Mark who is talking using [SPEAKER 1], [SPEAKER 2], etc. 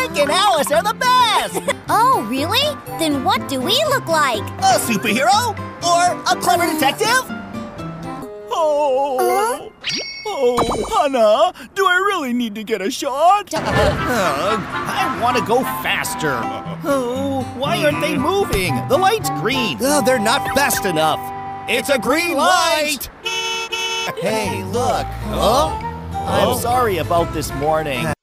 [SPEAKER 1] Nick and Alice are the best!
[SPEAKER 2] Oh, really? Then what do we look like?
[SPEAKER 1] A superhero? Or a clever detective?
[SPEAKER 3] Oh, Hannah, do I really need to get a shot?
[SPEAKER 1] I want to go faster. Oh, why aren't they moving? The light's green.
[SPEAKER 4] Oh, they're not fast enough.
[SPEAKER 1] It's a green light!
[SPEAKER 4] Hey, look.
[SPEAKER 1] I'm sorry about this morning.